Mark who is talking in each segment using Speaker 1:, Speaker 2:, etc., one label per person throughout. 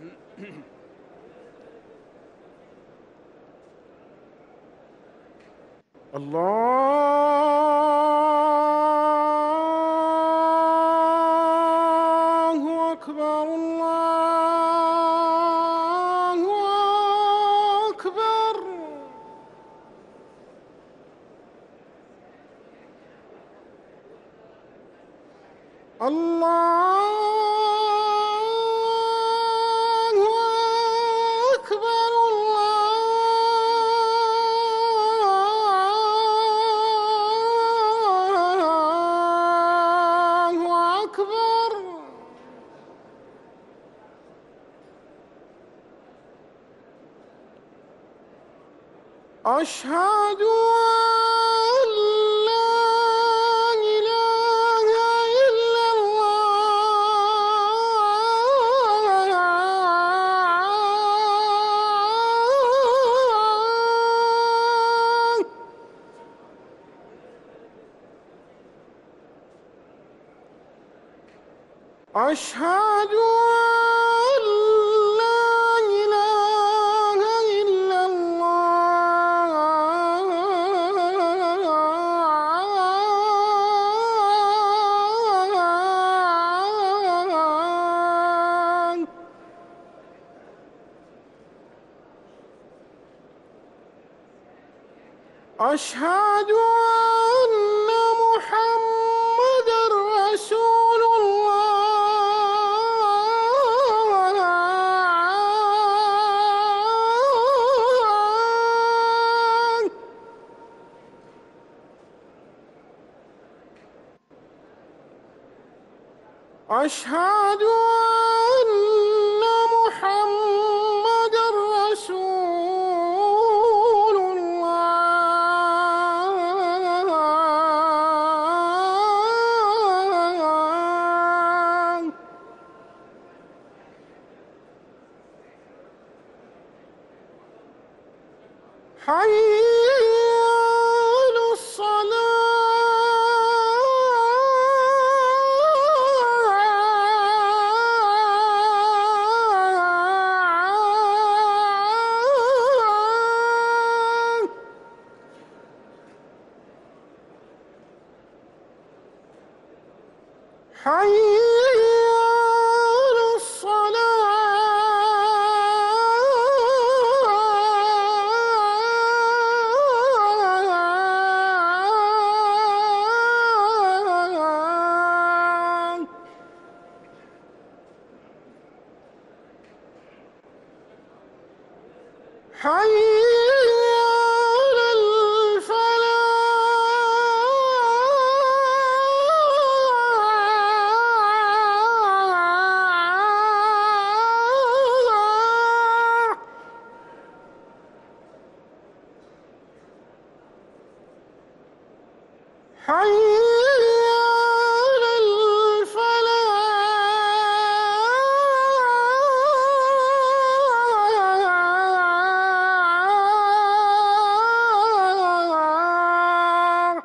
Speaker 1: الله أكبر الله أكبر. الله أكبر الله أكبر. أشهد أن لا إله إلا الله. أشهد أن لا إله إلا الله. أشهد أن محمدًا رسول الله. أشهد أن محمدًا رسول الله. حي على الصلاة. حي على الصلاة. حي على الفلاح. حي على الفلاح.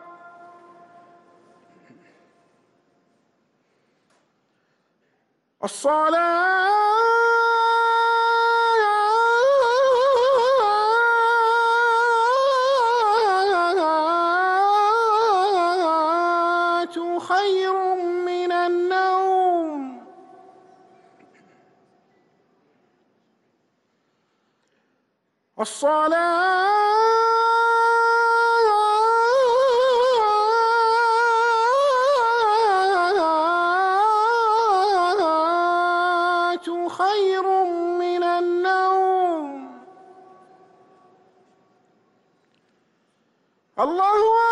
Speaker 1: الصلاة خير من النوم. الصلاة خير من النوم. الله